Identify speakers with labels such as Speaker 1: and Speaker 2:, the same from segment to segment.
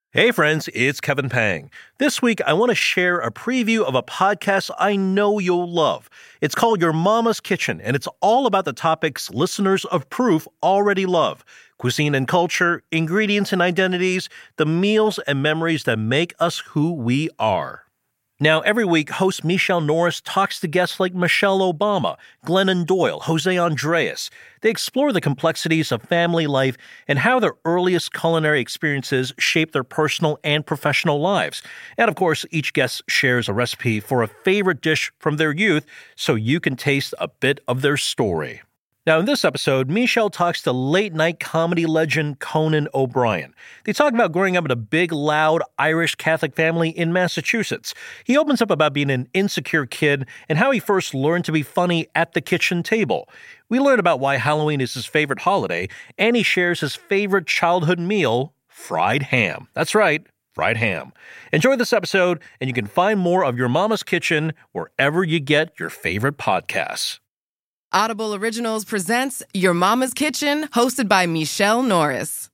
Speaker 1: Hey friends, it's Kevin Pang. This week, I want to share a preview of a podcast I know you'll love. It's called Your Mama's Kitchen, and it's all about the topics listeners of Proof already love. Cuisine and culture, ingredients and identities, the meals and memories that make us who we are. Now, every week, host Michelle Norris talks to guests like Michelle Obama, Glennon Doyle, Jose Andres. They explore the complexities of family life and how their earliest culinary experiences shape their personal and professional lives. And of course, each guest shares a recipe for a favorite dish from their youth so you can taste a bit of their story. Now, in this episode, Michelle talks to late-night comedy legend Conan O'Brien. They talk about growing up in a big, loud Irish Catholic family in Massachusetts. He opens up about being an insecure kid and how he first learned to be funny at the kitchen table. We learn about why Halloween is his favorite holiday, and he shares his favorite childhood meal, fried ham. That's right, fried ham. Enjoy this episode, and you can find more of Your Mama's Kitchen wherever you get your favorite podcasts.
Speaker 2: Audible Originals presents Your Mama's Kitchen, hosted by Michelle Norris.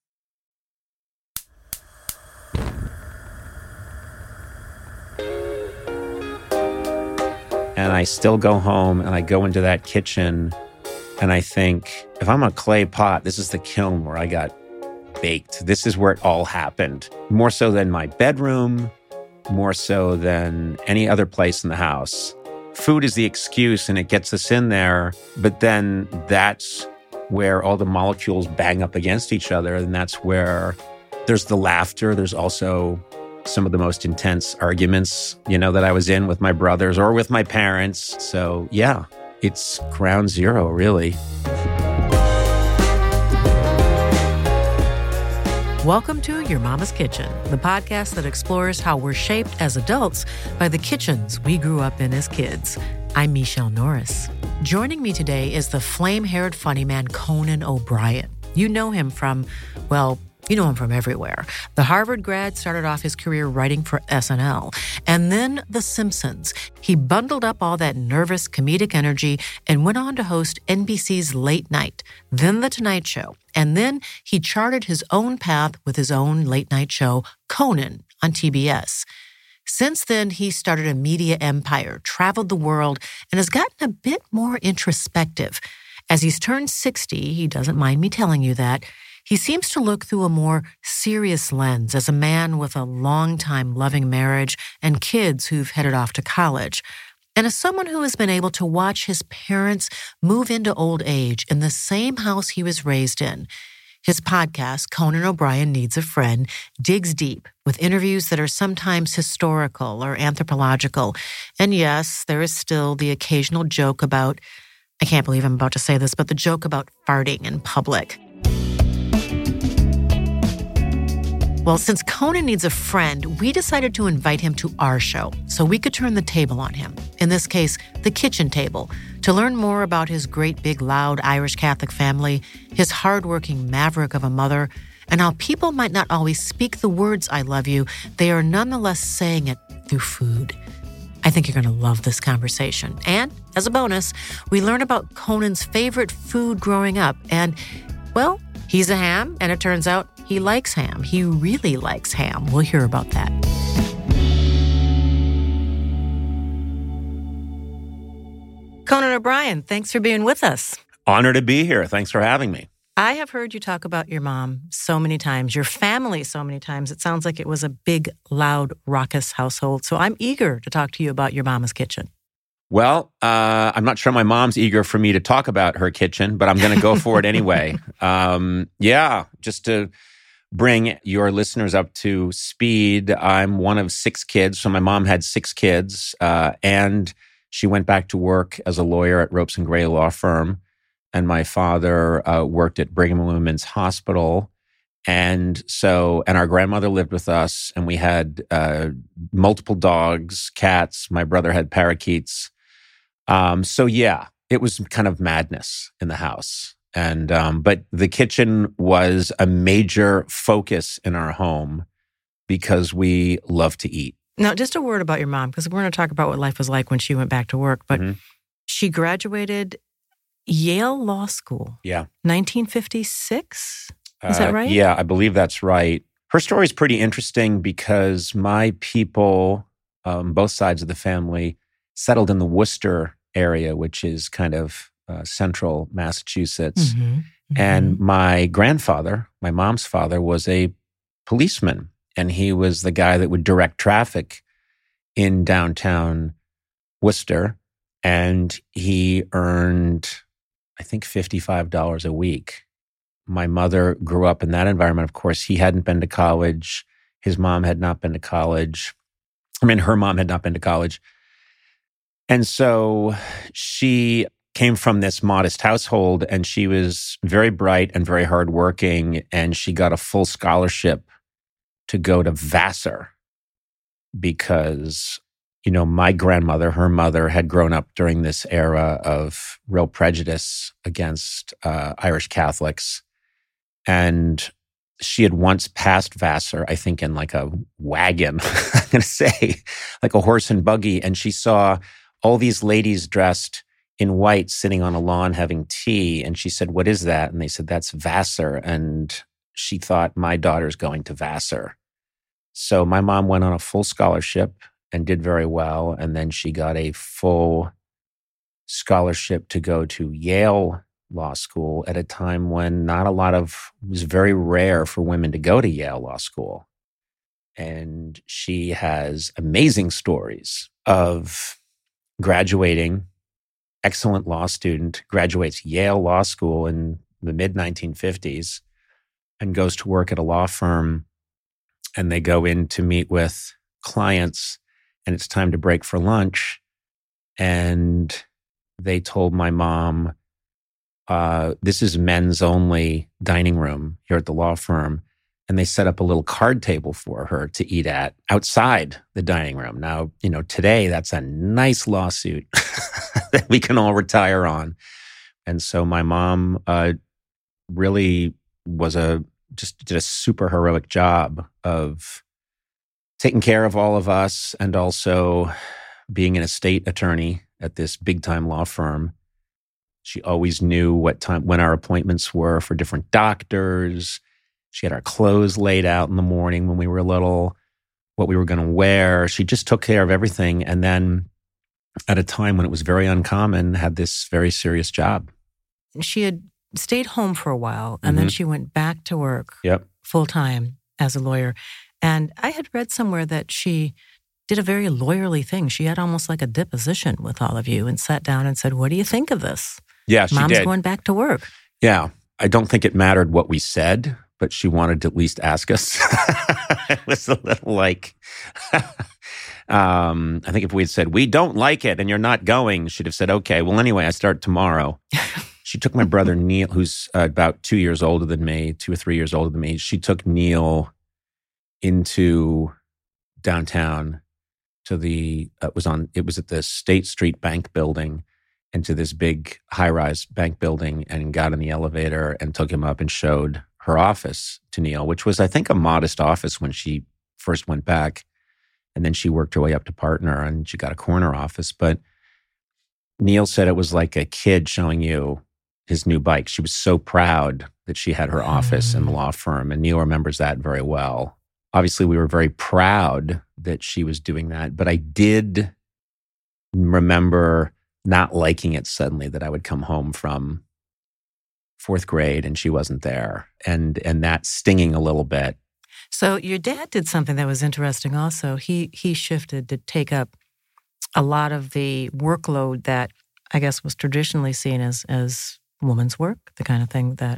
Speaker 3: And I still go home and I go into that kitchen and I think, if I'm a clay pot, this is the kiln where I got baked. This is where it all happened. More so than my bedroom, more so than any other place in the house. Food is the excuse and it gets us in there, but then that's where all the molecules bang up against each other, and that's where there's the laughter. There's also some of the most intense arguments, that I was in with my brothers or with my parents. So yeah, it's ground zero, really.
Speaker 4: Welcome to Your Mama's Kitchen, the podcast that explores how we're shaped as adults by the kitchens we grew up in as kids. I'm Michelle Norris. Joining me today is the flame-haired funny man Conan O'Brien. You know him from everywhere. The Harvard grad started off his career writing for SNL, and then The Simpsons. He bundled up all that nervous comedic energy and went on to host NBC's Late Night, then The Tonight Show. And then he charted his own path with his own late-night show, Conan, on TBS. Since then, he started a media empire, traveled the world, and has gotten a bit more introspective. As he's turned 60, he doesn't mind me telling you that, he seems to look through a more serious lens as a man with a long-time loving marriage and kids who've headed off to college. And as someone who has been able to watch his parents move into old age in the same house he was raised in, his podcast, Conan O'Brien Needs a Friend, digs deep with interviews that are sometimes historical or anthropological. And yes, there is still the occasional joke about, I can't believe I'm about to say this, but the joke about farting in public. Well, since Conan needs a friend, we decided to invite him to our show so we could turn the table on him, in this case, the kitchen table, to learn more about his great big loud Irish Catholic family, his hardworking maverick of a mother, and how people might not always speak the words I love you, they are nonetheless saying it through food. I think you're going to love this conversation. And as a bonus, we learn about Conan's favorite food growing up, and, well, he's a ham, and it turns out he likes ham. He really likes ham. We'll hear about that. Conan O'Brien, thanks for being with us.
Speaker 3: Honored to be here. Thanks for having me.
Speaker 4: I have heard you talk about your mom so many times, your family so many times. It sounds like it was a big, loud, raucous household. So I'm eager to talk to you about Your Mama's Kitchen.
Speaker 3: Well, I'm not sure my mom's eager for me to talk about her kitchen, but I'm going to go for it anyway. Just to bring your listeners up to speed, I'm one of 6 kids. So my mom had 6 kids, and she went back to work as a lawyer at Ropes and Gray Law Firm. And my father worked at Brigham and Women's Hospital. And our grandmother lived with us, and we had multiple dogs, cats. My brother had parakeets. It was kind of madness in the house. And but the kitchen was a major focus in our home because we love to eat.
Speaker 4: Now, just a word about your mom, because we're going to talk about what life was like when she went back to work. But she graduated Yale Law School.
Speaker 3: Yeah.
Speaker 4: 1956? Is that right?
Speaker 3: Yeah, I believe that's right. Her story is pretty interesting because my people, both sides of the family, settled in the Worcester area, which is kind of central Massachusetts.
Speaker 4: Mm-hmm.
Speaker 3: And my grandfather, my mom's father, was a policeman. And he was the guy that would direct traffic in downtown Worcester. And he earned, I think, $55 a week. My mother grew up in that environment. Of course, he hadn't been to college. His mom had not been to college. Her mom had not been to college. And so she came from this modest household, and she was very bright and very hardworking, and she got a full scholarship to go to Vassar because, my grandmother, her mother, had grown up during this era of real prejudice against Irish Catholics. And she had once passed Vassar, I think, in like a wagon, I'm going to say, like a horse and buggy. And she saw all these ladies dressed in white sitting on a lawn having tea. And she said, "What is that?" And they said, "That's Vassar." And she thought, my daughter's going to Vassar. So my mom went on a full scholarship and did very well. And then she got a full scholarship to go to Yale Law School at a time when it was very rare for women to go to Yale Law School. And she has amazing stories of graduating, excellent law student, graduates Yale Law School in the mid-1950s and goes to work at a law firm. And they go in to meet with clients, and it's time to break for lunch. And they told my mom, this is men's only dining room here at the law firm. And they set up a little card table for her to eat at outside the dining room. Now, today that's a nice lawsuit that we can all retire on. And so my mom really just did a super heroic job of taking care of all of us and also being an estate attorney at this big time law firm. She always knew when our appointments were for different doctors. She had our clothes laid out in the morning when we were little, what we were going to wear. She just took care of everything. And then at a time when it was very uncommon, had this very serious job.
Speaker 4: She had stayed home for a while, and then she went back to work full-time as a lawyer. And I had read somewhere that she did a very lawyerly thing. She had almost like a deposition with all of you and sat down and said, "What do you think of this?"
Speaker 3: Yeah, she
Speaker 4: Mom's
Speaker 3: did.
Speaker 4: going back to work.
Speaker 3: Yeah. I don't think it mattered what we said, but she wanted to at least ask us. It was a little like, I think if we had said, "We don't like it and you're not going," she'd have said, "Okay, well, anyway, I start tomorrow." She took my brother Neil, who's about 2 years older than me, 2 or 3 years older than me. She took Neil into downtown to it was at the State Street Bank building, into this big high-rise bank building, and got in the elevator and took him up and showed her office to Neil, which was, I think, a modest office when she first went back. And then she worked her way up to partner, and she got a corner office. But Neil said it was like a kid showing you his new bike. She was so proud that she had her office in the law firm, and Neil remembers that very well. Obviously, we were very proud that she was doing that, but I did remember not liking it suddenly that I would come home from fourth grade and she wasn't there, and that stinging a little bit.
Speaker 4: So your dad did something that was interesting also. He shifted to take up a lot of the workload that I guess was traditionally seen as woman's work, the kind of thing that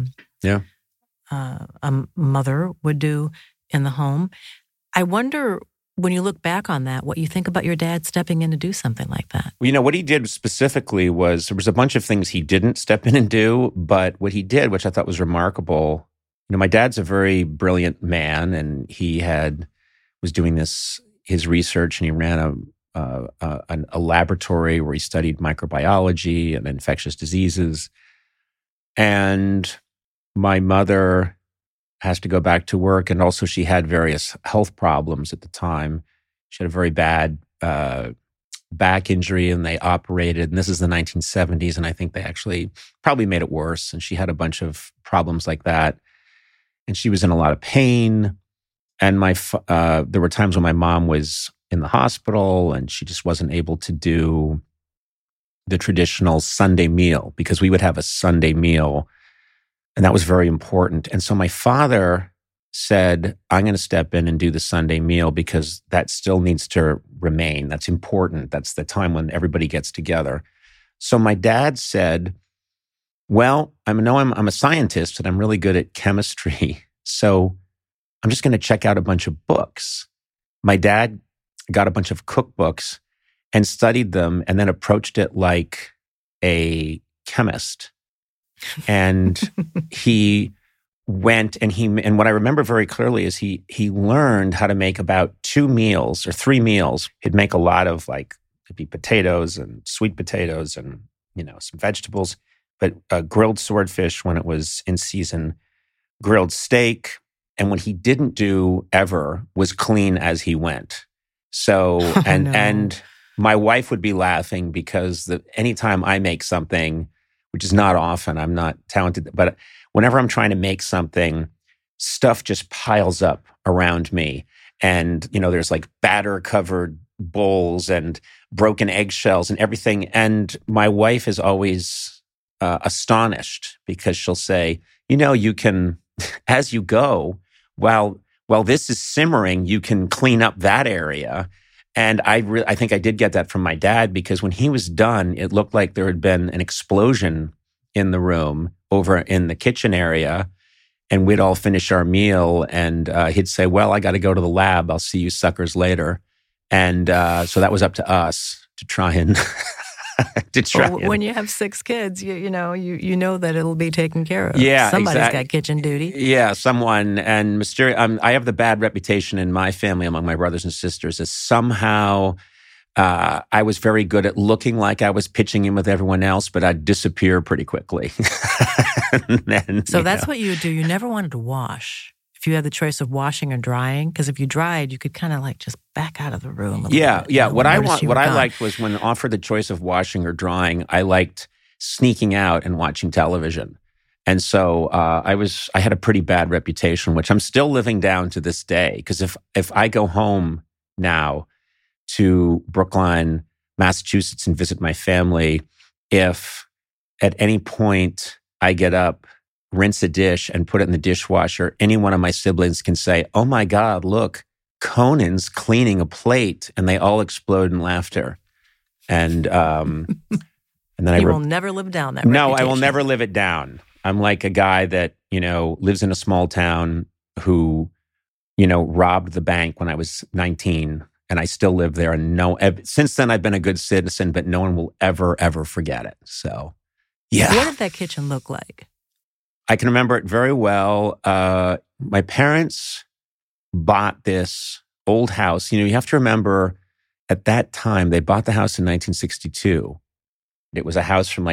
Speaker 4: a mother would do in the home. I wonder, when you look back on that, what you think about your dad stepping in to do something like that.
Speaker 3: Well, what he did specifically was, there was a bunch of things he didn't step in and do, but what he did, which I thought was remarkable, my dad's a very brilliant man, and he was doing his research, and he ran a laboratory where he studied microbiology and infectious diseases. And my mother has to go back to work, and also she had various health problems at the time. She had a very bad back injury, and they operated, and this is the 1970s, and I think they actually probably made it worse, and she had a bunch of problems like that. And she was in a lot of pain, And there were times when my mom was in the hospital and she just wasn't able to do the traditional Sunday meal, because we would have a Sunday meal, and that was very important. And so my father said, I'm going to step in and do the Sunday meal because that still needs to remain. That's important. That's the time when everybody gets together. So my dad said, well, I'm a scientist and I'm really good at chemistry, so I'm just going to check out a bunch of books. My dad got a bunch of cookbooks and studied them and then approached it like a chemist. And he went and what I remember very clearly is he learned how to make about 2 meals or 3 meals. He'd make a lot of it'd be potatoes and sweet potatoes and, some vegetables, but grilled swordfish when it was in season, grilled steak. And what he didn't do ever was clean as he went. So, and my wife would be laughing because anytime I make something, which is not often, I'm not talented, but whenever I'm trying to make something, stuff just piles up around me. And, there's batter covered bowls and broken eggshells and everything. And my wife is always astonished because she'll say, you can, as you go, while this is simmering, you can clean up that area. And I think I did get that from my dad, because when he was done, it looked like there had been an explosion in the room over in the kitchen area. And we'd all finish our meal and he'd say, well, I got to go to the lab. I'll see you suckers later. And so that was up to us to try and...
Speaker 4: When you have 6 kids, you know that it'll be taken care of.
Speaker 3: Yeah,
Speaker 4: somebody's got kitchen duty.
Speaker 3: Yeah, someone. And mysterious. I have the bad reputation in my family among my brothers and sisters as somehow I was very good at looking like I was pitching in with everyone else, but I'd disappear pretty quickly.
Speaker 4: So that's what you would do. You never wanted to wash. If you had the choice of washing or drying, because if you dried, you could kind of just back out of the room.
Speaker 3: Yeah. What I liked was when offered the choice of washing or drying, I liked sneaking out and watching television. And so I had a pretty bad reputation, which I'm still living down to this day. Because if I go home now to Brookline, Massachusetts, and visit my family, if at any point I get up, rinse a dish and put it in the dishwasher, any one of my siblings can say, oh my God, look, Conan's cleaning a plate. And they all explode in laughter. And then
Speaker 4: you will never live down that
Speaker 3: No,
Speaker 4: reputation.
Speaker 3: I will never live it down. I'm like a guy that, lives in a small town who, robbed the bank when I was 19 and I still live there. And since then I've been a good citizen, but no one will ever, ever forget it. So, yeah.
Speaker 4: What did that kitchen look like?
Speaker 3: I can remember it very well. My parents bought this old house. You have to remember at that time, they bought the house in 1962. It was a house from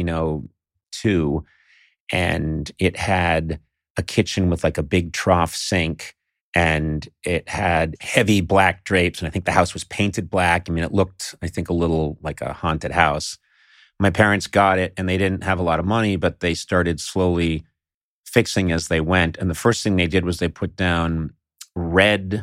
Speaker 3: 1902. And it had a kitchen with a big trough sink. And it had heavy black drapes. And I think the house was painted black. I mean, it looked, I think, a little like a haunted house. My parents got it and they didn't have a lot of money, but they started slowly fixing as they went. And the first thing they did was they put down red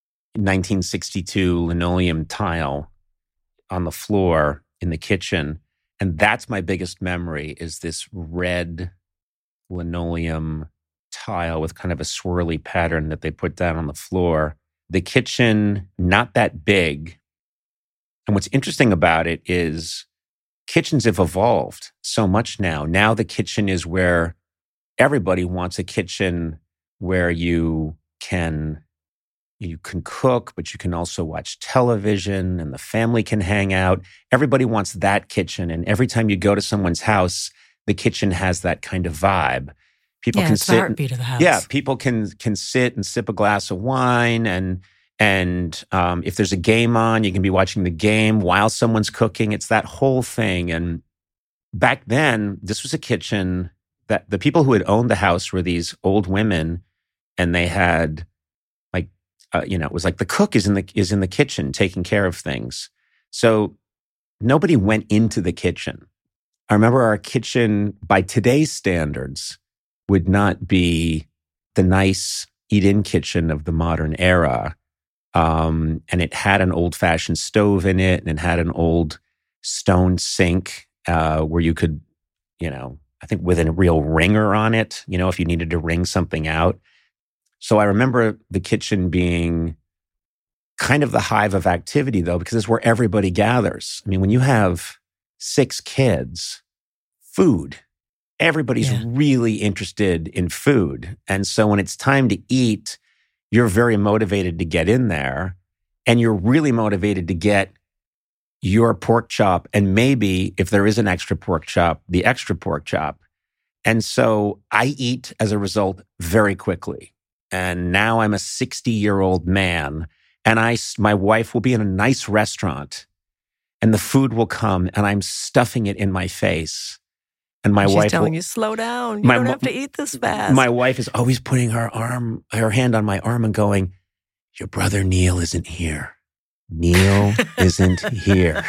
Speaker 3: 1962 linoleum tile on the floor in the kitchen. And that's my biggest memory, is this red linoleum tile with kind of a swirly pattern that they put down on the floor. The kitchen, not that big. And what's interesting about it is kitchens have evolved so much now. Now the kitchen is where everybody wants a kitchen where you can cook, but you can also watch television and the family can hang out. Everybody wants that kitchen. And every time you go to someone's house, the kitchen has that kind of vibe. People can
Speaker 4: it's the heartbeat of the house.
Speaker 3: Yeah, people can sit and sip a glass of wine, and if there's a game on, you can be watching the game while someone's cooking. It's that whole thing. And back then, this was a kitchen that the people who had owned the house were these old women, and they had it was like the cook is in the kitchen taking care of things. So nobody went into the kitchen. I remember our kitchen, by today's standards, would not be the nice, eat-in kitchen of the modern era. And it had an old-fashioned stove in it, and it had an old stone sink where you could, I think with a real wringer on it, if you needed to wring something out. So I remember the kitchen being kind of the hive of activity, though, because it's where everybody gathers. I mean, when you have 6 kids, food, everybody's really interested in food. And so when it's time to eat, you're very motivated to get in there, and you're really motivated to get your pork chop, and maybe, if there is an extra pork chop, the extra pork chop. And so I eat, as a result, very quickly. And now I'm a 60-year-old man, and my wife will be in a nice restaurant, and the food will come, and I'm stuffing it in my face. And
Speaker 4: She's telling you, slow down. You don't have to eat this fast.
Speaker 3: My wife is always putting her hand on my arm and going, your brother Neil isn't here. Neil isn't here.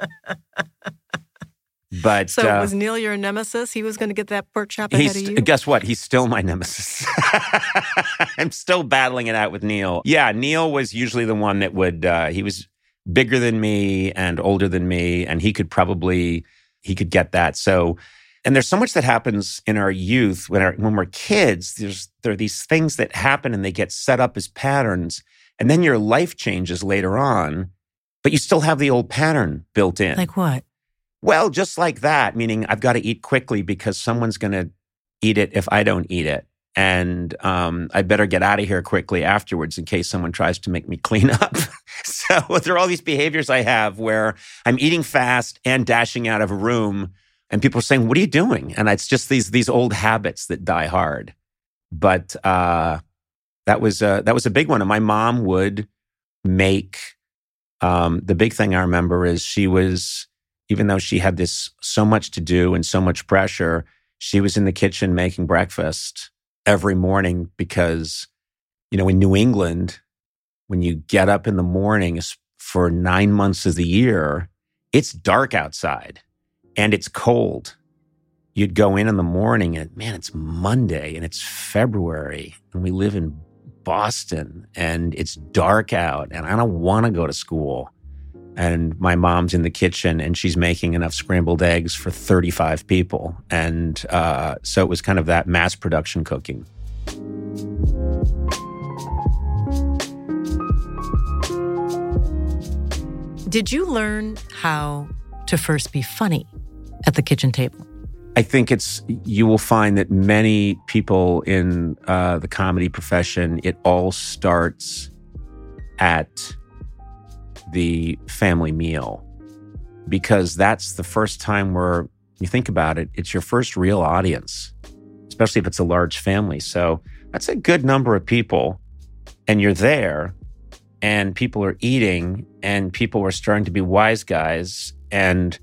Speaker 3: But
Speaker 4: so was Neil your nemesis? He was going to get that pork chop ahead of you?
Speaker 3: Guess what? He's still my nemesis. I'm still battling it out with Neil. Yeah, Neil was usually the one that would, he was bigger than me and older than me, and he could get that. So, and there's so much that happens in our youth when we're kids. There are these things that happen and they get set up as patterns, and then your life changes later on, but you still have the old pattern built in.
Speaker 4: Like what?
Speaker 3: Well, just like that, meaning I've got to eat quickly because someone's going to eat it if I don't eat it. And I better get out of here quickly afterwards in case someone tries to make me clean up. So there are all these behaviors I have where I'm eating fast and dashing out of a room, and people are saying, what are you doing? And it's just these old habits that die hard. But that was a big one. And my mom would make, the big thing I remember is she was, even though she had so much to do and so much pressure, she was in the kitchen making breakfast every morning because, in New England, when you get up in the morning for 9 months of the year, it's dark outside and it's cold. You'd go in the morning and, man, it's Monday and it's February and we live in Boston and it's dark out and I don't want to go to school. And my mom's in the kitchen and she's making enough scrambled eggs for 35 people. And so it was kind of that mass production cooking.
Speaker 4: Did you learn how to first be funny at the kitchen table?
Speaker 3: I think you will find that many people in the comedy profession, it all starts at the family meal, because that's the first time where you think about it, it's your first real audience, especially if it's a large family. So that's a good number of people, and you're there, and people are eating, and people are starting to be wise guys. And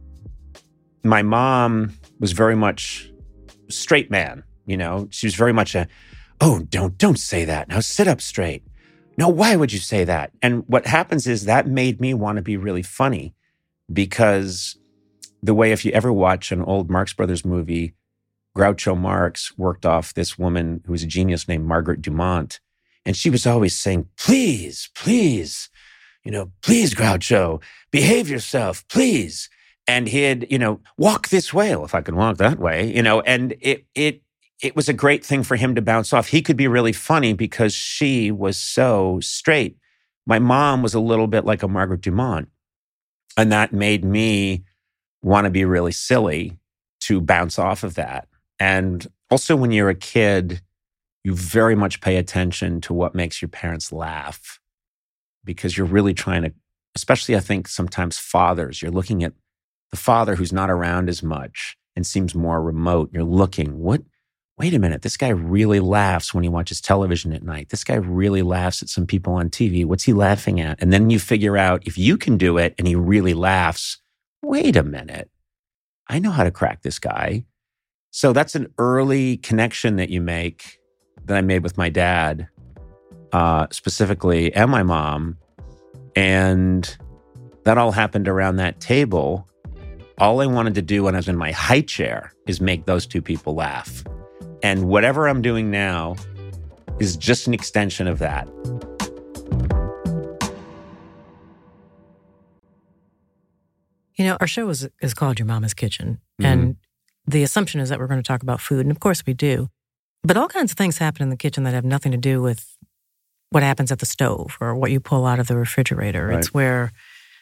Speaker 3: my mom was very much a straight man, She was very much don't say that. Now sit up straight. No, why would you say that? And what happens is that made me want to be really funny, because the way, if you ever watch an old Marx Brothers movie, Groucho Marx worked off this woman who was a genius named Margaret Dumont. And she was always saying, please, please, please, Groucho, behave yourself, please. And he'd, walk this way. Well, if I can walk that way, and it was a great thing for him to bounce off. He could be really funny because she was so straight. My mom was a little bit like a Margaret Dumont. And that made me want to be really silly to bounce off of that. And also when you're a kid, you very much pay attention to what makes your parents laugh, because you're really trying to, especially I think sometimes fathers, you're looking at the father who's not around as much and seems more remote. You're looking, wait a minute, this guy really laughs when he watches television at night. This guy really laughs at some people on TV. What's he laughing at? And then you figure out, if you can do it and he really laughs, wait a minute, I know how to crack this guy. So that's an early connection that you make, that I made with my dad, specifically, and my mom. And that all happened around that table. All I wanted to do when I was in my high chair is make those two people laugh. And whatever I'm doing now, is just an extension of that.
Speaker 4: You know, our show is called Your Mama's Kitchen. And the assumption is that we're going to talk about food. And of course we do. But all kinds of things happen in the kitchen that have nothing to do with what happens at the stove or what you pull out of the refrigerator. Right. It's where,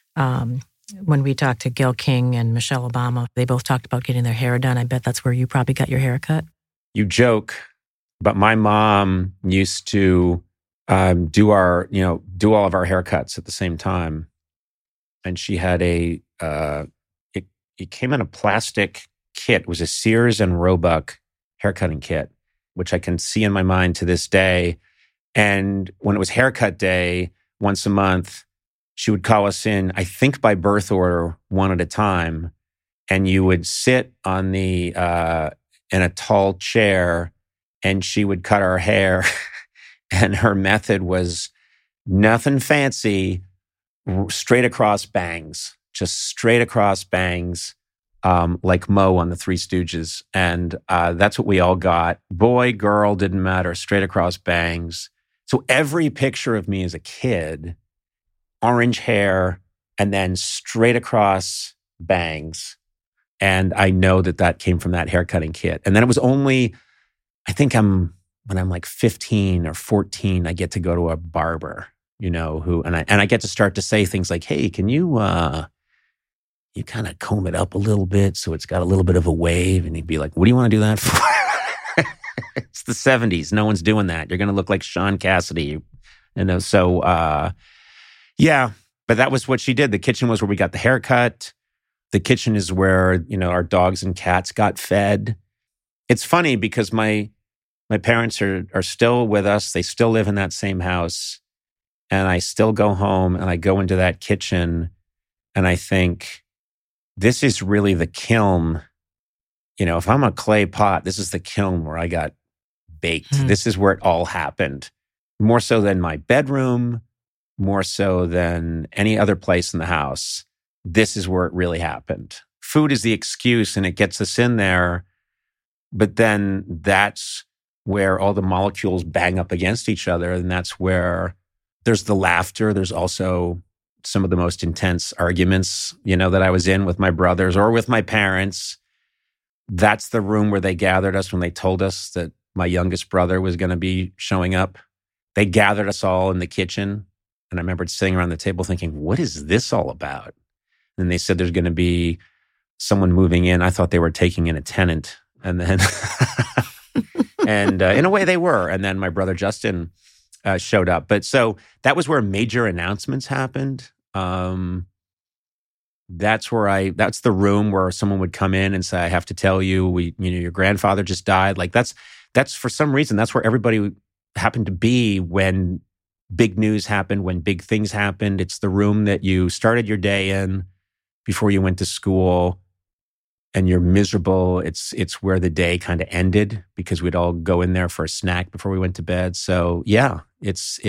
Speaker 4: when we talked to Gayle King and Michelle Obama, they both talked about getting their hair done. I bet that's where you probably got your hair cut.
Speaker 3: You joke, but my mom used to do all of our haircuts at the same time. And she had it came in a plastic kit. It was a Sears and Roebuck haircutting kit, which I can see in my mind to this day. And when it was haircut day, once a month, she would call us in, I think by birth order, one at a time. And you would sit on in a tall chair, and she would cut our hair. And her method was nothing fancy, straight across bangs, just straight across bangs, like Moe on the Three Stooges. And that's what we all got. Boy, girl, didn't matter, straight across bangs. So every picture of me as a kid, orange hair, and then straight across bangs. And I know that came from that haircutting kit. And then it was only, I think when I'm like 15 or 14, I get to go to a barber, and I get to start to say things like, hey, can you kind of comb it up a little bit so it's got a little bit of a wave? And he'd be like, what do you want to do that for? It's the 70s. No one's doing that. You're going to look like Sean Cassidy. So, yeah, but that was what she did. The kitchen was where we got the haircut. The kitchen is where, our dogs and cats got fed. It's funny because my parents are still with us. They still live in that same house. And I still go home and I go into that kitchen and I think, this is really the kiln. If I'm a clay pot, this is the kiln where I got baked. This is where it all happened. More so than my bedroom, more so than any other place in the house. This is where it really happened. Food is the excuse and it gets us in there. But then that's where all the molecules bang up against each other. And that's where there's the laughter. There's also some of the most intense arguments, that I was in with my brothers or with my parents. That's the room where they gathered us when they told us that my youngest brother was going to be showing up. They gathered us all in the kitchen. And I remember sitting around the table thinking, what is this all about? And they said there's going to be someone moving in. I thought they were taking in a tenant. And then, and in a way they were. And then my brother Justin showed up. But so that was where major announcements happened. That's the room where someone would come in and say, I have to tell you, your grandfather just died. Like that's for some reason, that's where everybody happened to be when big news happened, when big things happened. It's the room that you started your day in before you went to school and you're miserable. It's where the day kind of ended because we'd all go in there for a snack before we went to bed. So yeah, it's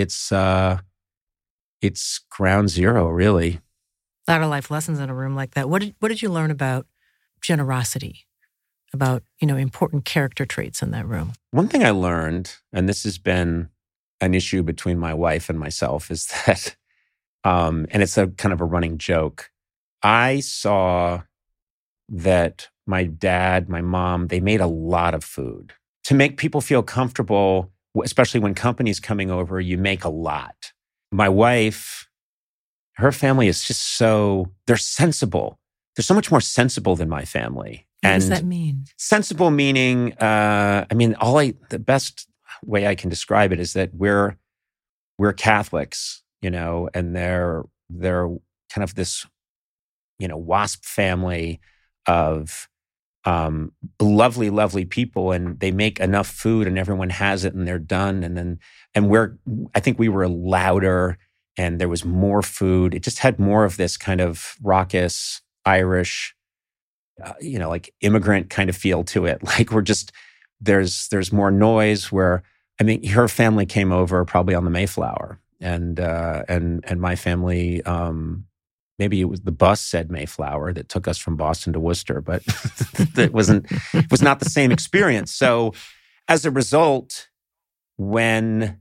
Speaker 3: ground zero, really.
Speaker 4: A lot of life lessons in a room like that. What did you learn about generosity, about, important character traits in that room?
Speaker 3: One thing I learned, and this has been an issue between my wife and myself, is that, and it's a kind of a running joke, I saw that my dad, my mom, they made a lot of food. To make people feel comfortable, especially when company's coming over, you make a lot. My wife, her family is just they're sensible. They're so much more sensible than my family.
Speaker 4: What does that mean?
Speaker 3: Sensible meaning, the best way I can describe it is that we're Catholics, and they're kind of this, WASP family of lovely, lovely people, and they make enough food and everyone has it and they're done. I think we were louder and there was more food. It just had more of this kind of raucous Irish, like immigrant kind of feel to it. Like there's more noise her family came over probably on the Mayflower and my family, maybe it was the bus said Mayflower that took us from Boston to Worcester, but it was not the same experience. So as a result, when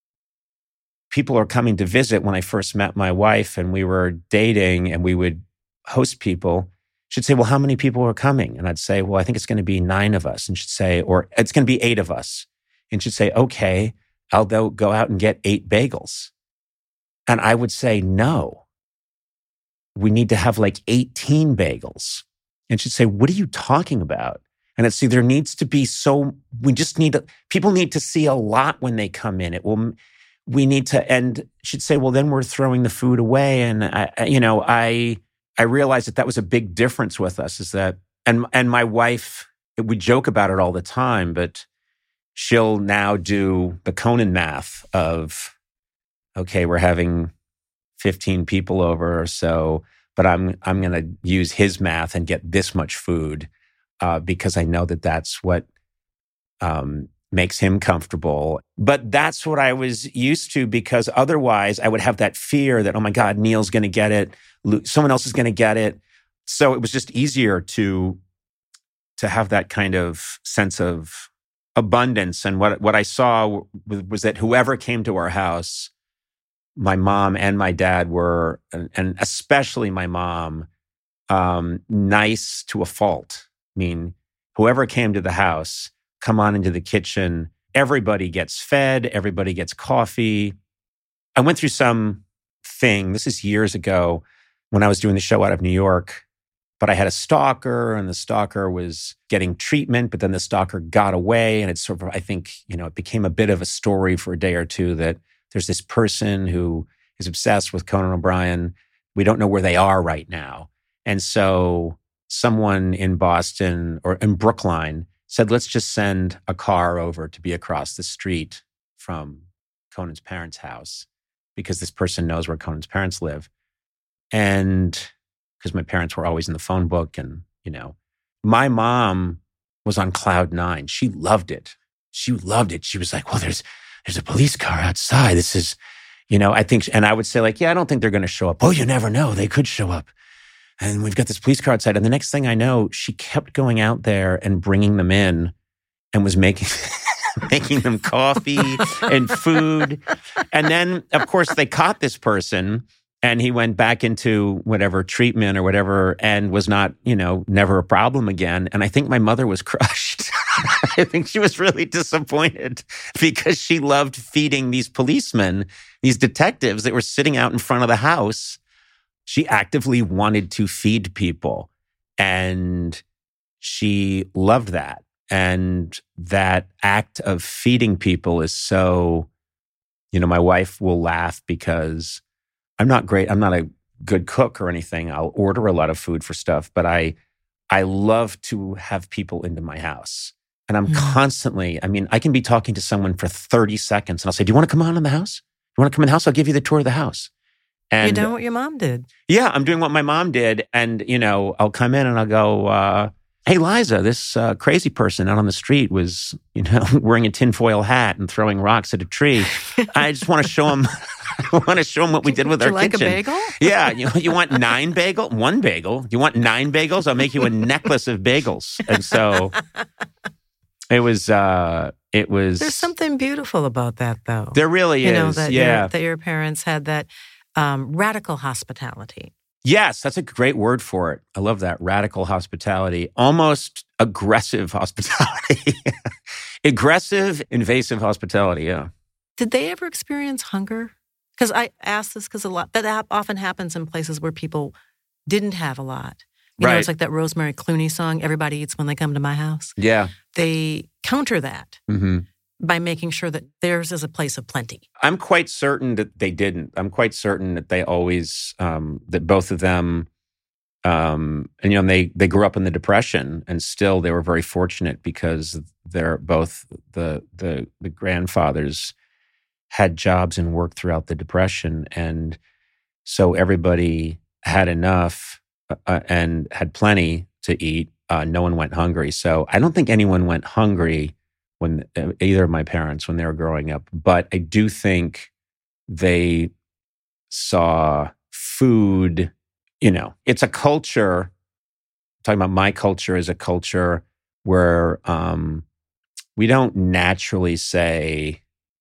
Speaker 3: people are coming to visit, when I first met my wife and we were dating and we would host people, she'd say, well, how many people are coming? And I'd say, well, I think it's going to be 9 of us. And she'd say, or it's going to be 8 of us. And she'd say, okay, I'll go out and get 8 bagels. And I would say, no, we need to have like 18 bagels. And she'd say, what are you talking about? And I'd say, there needs to be people need to see a lot when they come in. We need to, and she'd say, well, then we're throwing the food away. And I realized that was a big difference with us, is that, and my wife, we joke about it all the time, but she'll now do the Conan math of, okay, we're having 15 people over or so, but I'm going to use his math and get this much food because I know that that's what makes him comfortable. But that's what I was used to, because otherwise I would have that fear that, oh my God, Neil's going to get it. Someone else is going to get it. So it was just easier to have that kind of sense of abundance. And what I saw was that whoever came to our house, my mom and my dad were, and especially my mom, nice to a fault. I mean, whoever came to the house, come on into the kitchen, everybody gets fed, everybody gets coffee. I went through this is years ago when I was doing the show out of New York, but I had a stalker, and the stalker was getting treatment, but then the stalker got away. And it's sort of, I think, it became a bit of a story for a day or two that there's this person who is obsessed with Conan O'Brien. We don't know where they are right now. And so someone in Boston or in Brookline said, let's just send a car over to be across the street from Conan's parents' house, because this person knows where Conan's parents live. And because my parents were always in the phone book, and, my mom was on cloud 9. She loved it. She was like, well, there's a police car outside. This is, I think, and I would say like, yeah, I don't think they're going to show up. Oh, you never know. They could show up. And we've got this police car outside. And the next thing I know, she kept going out there and bringing them in and was making them coffee and food. And then, of course, they caught this person, and he went back into whatever treatment or whatever, and was not, never a problem again. And I think my mother was crushed. I think she was really disappointed, because she loved feeding these policemen, these detectives that were sitting out in front of the house. She actively wanted to feed people, and she loved that. And that act of feeding people is so, my wife will laugh because I'm not a good cook or anything. I'll order a lot of food for stuff, but I love to have people into my house. And I'm constantly, I can be talking to someone for 30 seconds and I'll say, do you want to come on in the house? You want to come in the house? I'll give you the tour of the house. And
Speaker 4: you're doing what your mom did.
Speaker 3: Yeah, I'm doing what my mom did. And, I'll come in and I'll go, hey, Liza, this crazy person out on the street was, wearing a tinfoil hat and throwing rocks at a tree. I just want to show him. I want to show them what we did with our
Speaker 4: like
Speaker 3: kitchen.
Speaker 4: A bagel?
Speaker 3: Yeah. You want 9 bagels? 1 bagel. You want 9 bagels? I'll make you a necklace of bagels. And so it was.
Speaker 4: There's something beautiful about that, though.
Speaker 3: There really is.
Speaker 4: That your parents had that radical hospitality.
Speaker 3: Yes, that's a great word for it. I love that. Radical hospitality. Almost aggressive hospitality. Aggressive, invasive hospitality, yeah.
Speaker 4: Did they ever experience hunger? Because I ask this because that often happens in places where people didn't have a lot. You know, it's like that Rosemary Clooney song, Everybody Eats When They Come to My House.
Speaker 3: Yeah.
Speaker 4: They counter that by making sure that theirs is a place of plenty.
Speaker 3: I'm quite certain that they didn't. I'm quite certain that they always, that both of them, and they grew up in the Depression, and still they were very fortunate because they're both the grandfathers had jobs and worked throughout the Depression, and so everybody had enough and had plenty to eat. No one went hungry. So I don't think anyone went hungry when either of my parents when they were growing up. But I do think they saw food. It's a culture. I'm talking about my culture is a culture where we don't naturally say,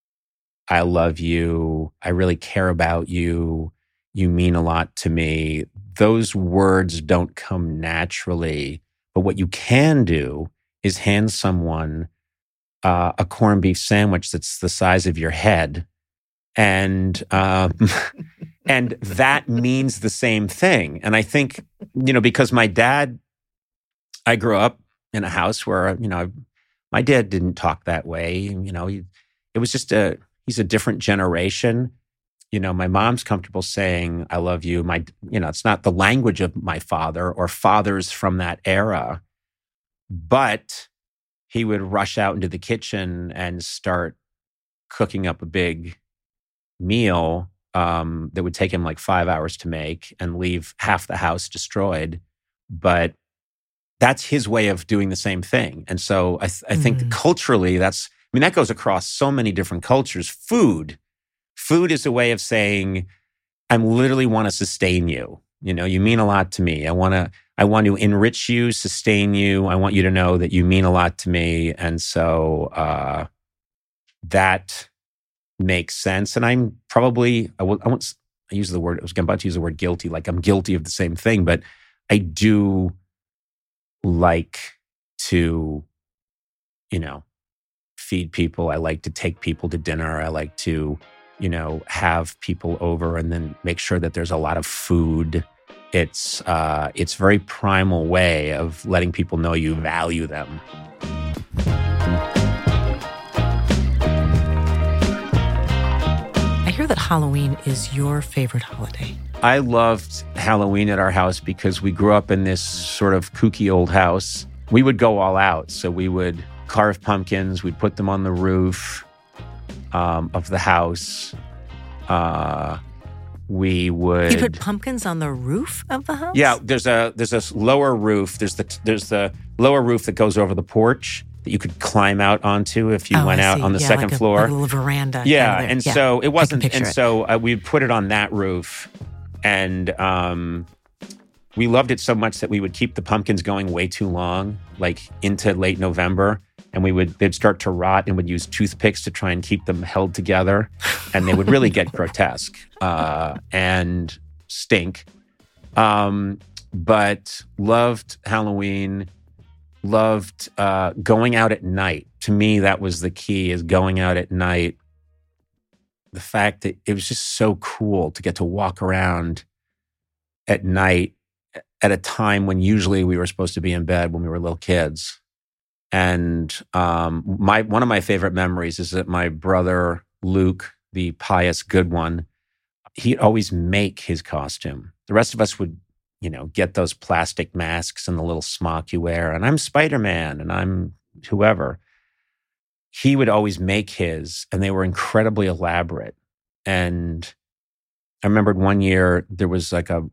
Speaker 3: I love you, I really care about you, you mean a lot to me. Those words don't come naturally. But what you can do is hand someone a corned beef sandwich that's the size of your head. And and that means the same thing. And I think, because my dad, I grew up in a house where, my dad didn't talk that way. It was just he's a different generation. My mom's comfortable saying, I love you. It's not the language of my father or fathers from that era, but he would rush out into the kitchen and start cooking up a big meal that would take him like 5 hours to make and leave half the house destroyed. But that's his way of doing the same thing. And so I think that culturally that goes across so many different cultures. Food is a way of saying, I literally want to sustain you. You mean a lot to me. I want to enrich you, sustain you. I want you to know that you mean a lot to me. And so that makes sense. And I'm probably, I was about to use the word guilty, like I'm guilty of the same thing, but I do like to, feed people. I like to take people to dinner. I like to, have people over and then make sure that there's a lot of food. It's very primal way of letting people know you value them.
Speaker 4: I hear that Halloween is your favorite holiday.
Speaker 3: I loved Halloween at our house because we grew up in this sort of kooky old house. We would go all out. So we would carve pumpkins. We'd put them on the roof of the house. We would.
Speaker 4: You put pumpkins on the roof of the house?
Speaker 3: Yeah, there's a lower roof. There's the lower roof that goes over the porch that you could climb out onto if you went out on the second floor.
Speaker 4: Like a little veranda.
Speaker 3: Yeah,
Speaker 4: kind of
Speaker 3: and so it wasn't. And
Speaker 4: it.
Speaker 3: so we'd put it on that roof, and we loved it so much that we would keep the pumpkins going way too long, like into late November. And they'd start to rot, and would use toothpicks to try and keep them held together. And they would really get grotesque and stink. But loved Halloween, loved going out at night. To me, that was the key, is going out at night. The fact that it was just so cool to get to walk around at night at a time when usually we were supposed to be in bed when we were little kids. And one of my favorite memories is that my brother Luke, the pious good one, he'd always make his costume. The rest of us would, get those plastic masks and the little smock you wear, and I'm Spider-Man and I'm whoever. He would always make his, and they were incredibly elaborate. And I remembered one year there was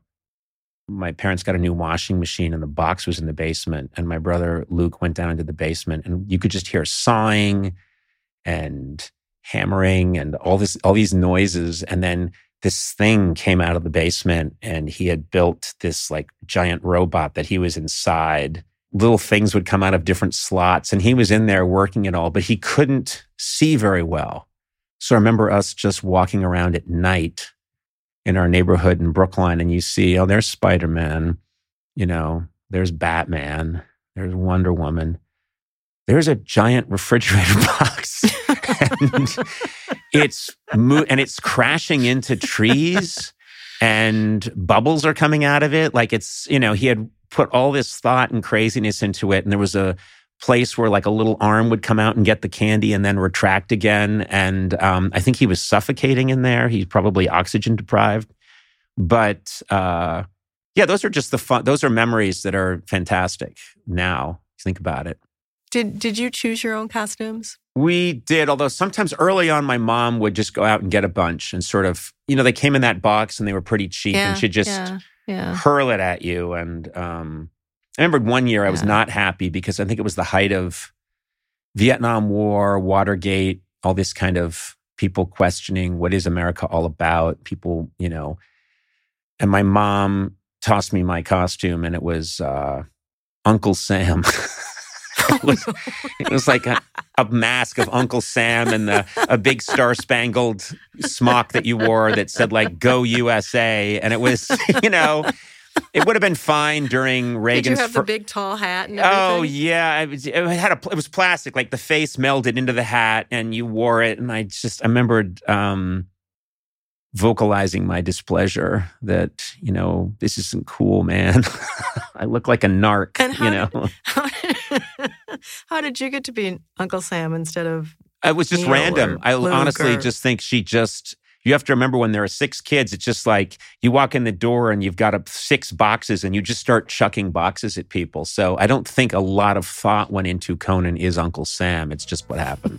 Speaker 3: my parents got a new washing machine and the box was in the basement, and my brother Luke went down into the basement, and you could just hear sawing and hammering and all these noises. And then this thing came out of the basement, and he had built this like giant robot that he was inside. Little things would come out of different slots, and he was in there working it all, but he couldn't see very well. So I remember us just walking around at night in our neighborhood in Brookline, and you see, there's Spider-Man, there's Batman, there's Wonder Woman, there's a giant refrigerator box, and it's crashing into trees, and bubbles are coming out of it. Like he had put all this thought and craziness into it, and there was a place where like a little arm would come out and get the candy and then retract again. And I think he was suffocating in there. He's probably oxygen deprived. But those are just those are memories that are fantastic now. Think about it.
Speaker 4: Did you choose your own costumes?
Speaker 3: We did, although sometimes early on my mom would just go out and get a bunch and sort of, they came in that box and they were pretty cheap, and she'd just hurl it at you. And I remember one year I was not happy because I think it was the height of Vietnam War, Watergate, all this kind of people questioning, what is America all about? People, and my mom tossed me my costume, and it was Uncle Sam. It was like a mask of Uncle Sam and a big star-spangled smock that you wore that said like "Go USA," and it was, it would have been fine during Reagan's.
Speaker 4: Did you have the big tall hat and everything?
Speaker 3: Oh yeah, it was plastic, like the face melded into the hat, and you wore it. And I remembered vocalizing my displeasure that this isn't cool, man. I look like a narc.
Speaker 4: And how did you get to be Uncle Sam instead of?
Speaker 3: It was just
Speaker 4: Neil
Speaker 3: random. I honestly just think you have to remember when there are 6 kids, it's just like you walk in the door and you've got 6 boxes and you just start chucking boxes at people. So I don't think a lot of thought went into Conan is Uncle Sam. It's just what happened.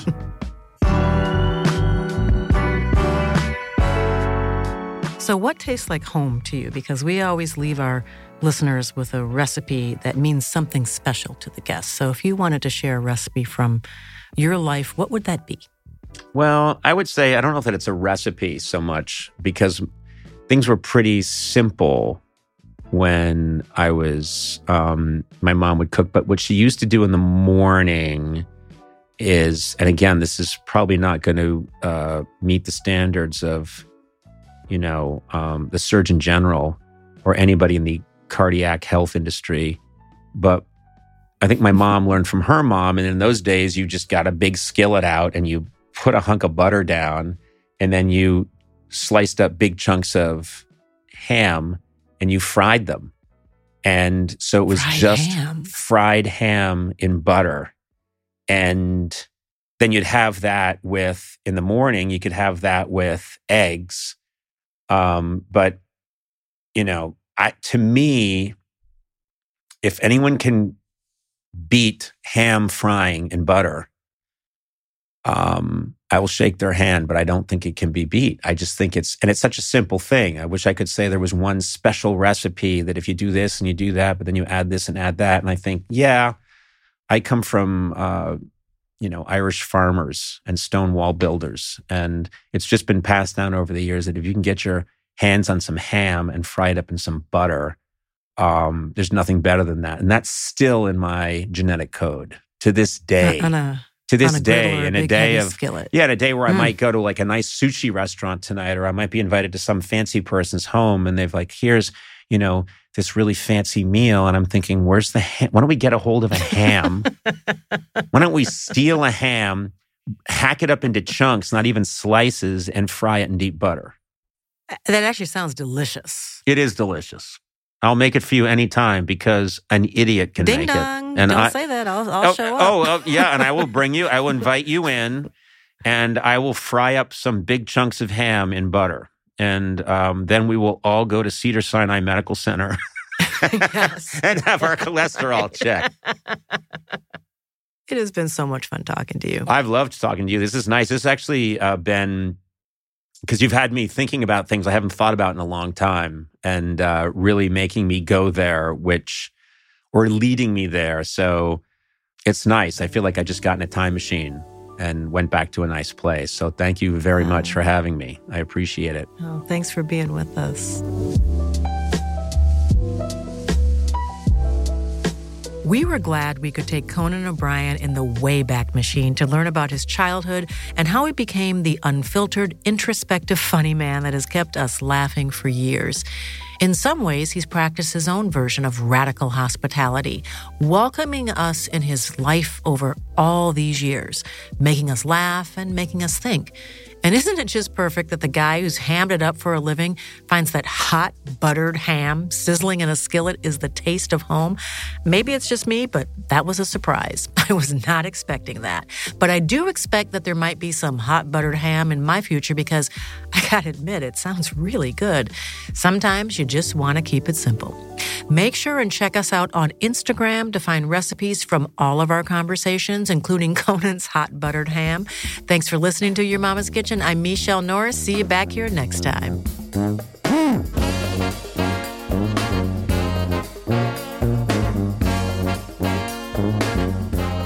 Speaker 4: So what tastes like home to you? Because we always leave our listeners with a recipe that means something special to the guests. So if you wanted to share a recipe from your life, what would that be?
Speaker 3: Well, I would say, I don't know that it's a recipe so much because things were pretty simple when I was, my mom would cook. But what she used to do in the morning is, and again, this is probably not going to meet the standards of, the Surgeon General or anybody in the cardiac health industry. But I think my mom learned from her mom. And in those days, you just got a big skillet out and you put a hunk of butter down, and then you sliced up big chunks of ham and you fried them. And so it was fried ham in butter. And then you'd have that in the morning, you could have that with eggs. But, to me, if anyone can beat ham frying in butter, I will shake their hand, but I don't think it can be beat. I just think it's such a simple thing. I wish I could say there was one special recipe that if you do this and you do that, but then you add this and add that. And I think, I come from, Irish farmers and stone wall builders. And it's just been passed down over the years that if you can get your hands on some ham and fry it up in some butter, there's nothing better than that. And that's still in my genetic code to this day. In a day where I might go to like a nice sushi restaurant tonight, or I might be invited to some fancy person's home and they've like, here's, this really fancy meal. And I'm thinking, where's the ham? Why don't we get a hold of a ham? Why don't we steal a ham, hack it up into chunks, not even slices, and fry it in deep butter?
Speaker 4: That actually sounds delicious.
Speaker 3: It is delicious. I'll make it for you anytime because an idiot can make
Speaker 4: dong.
Speaker 3: it. And
Speaker 4: Don't say that. I'll show up.
Speaker 3: Yeah. And I will invite you in and I will fry up some big chunks of ham in butter. And then we will all go to Cedars-Sinai Medical Center and have our cholesterol checked.
Speaker 4: It has been so much fun talking to you.
Speaker 3: I've loved talking to you. This is nice. This has actually been, because you've had me thinking about things I haven't thought about in a long time and really making me go there, or leading me there. So it's nice. I feel like I just got in a time machine and went back to a nice place. So thank you very much for having me. I appreciate it.
Speaker 4: Oh, thanks for being with us. We were glad we could take Conan O'Brien in the Wayback Machine to learn about his childhood and how he became the unfiltered, introspective, funny man that has kept us laughing for years. In some ways, he's practiced his own version of radical hospitality, welcoming us in his life over all these years, making us laugh and making us think. And isn't it just perfect that the guy who's hammed it up for a living finds that hot, buttered ham sizzling in a skillet is the taste of home? Maybe it's just me, but that was a surprise. I was not expecting that. But I do expect that there might be some hot, buttered ham in my future because I gotta admit, it sounds really good. Sometimes you just want to keep it simple. Make sure and check us out on Instagram to find recipes from all of our conversations, including Conan's hot buttered ham. Thanks for listening to Your Mama's Kitchen. I'm Michelle Norris. See you back here next time.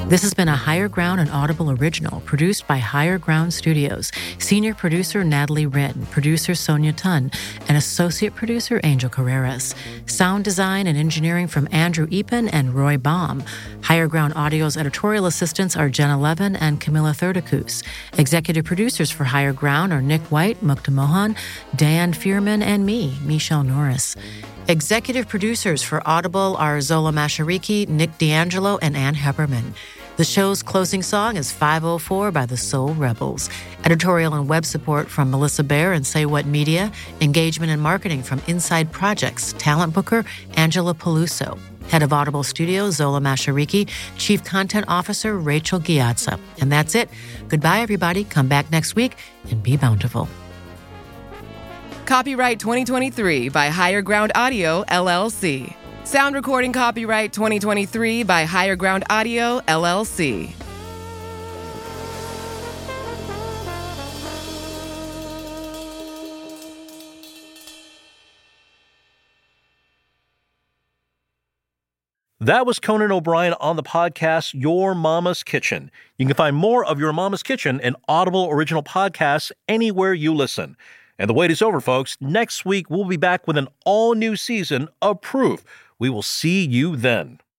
Speaker 4: This has been a Higher Ground and Audible original produced by Higher Ground Studios. Senior producer Natalie Wren, producer Sonia Tun, and associate producer Angel Carreras. Sound design and engineering from Andrew Epen and Roy Baum. Higher Ground Audio's editorial assistants are Jenna Levin and Camilla Thurdakus. Executive producers for Higher Ground are Nick White, Mukta Mohan, Dan Fierman, and me, Michelle Norris. Executive producers for Audible are Zola Mashariki, Nick D'Angelo, and Ann Hepperman. The show's closing song is 504 by the Soul Rebels. Editorial and web support from Melissa Baer and Say What Media. Engagement and marketing from Inside Projects. Talent booker Angela Peluso. Head of Audible Studios, Zola Mashariki. Chief Content Officer, Rachel Giazza. And that's it. Goodbye, everybody. Come back next week and be bountiful.
Speaker 2: Copyright 2023 by Higher Ground Audio, LLC. Sound recording copyright 2023 by Higher Ground Audio, LLC.
Speaker 1: That was Conan O'Brien on the podcast Your Mama's Kitchen. You can find more of Your Mama's Kitchen and Audible original podcasts anywhere you listen. And the wait is over, folks. Next week, we'll be back with an all-new season of Proof. We will see you then.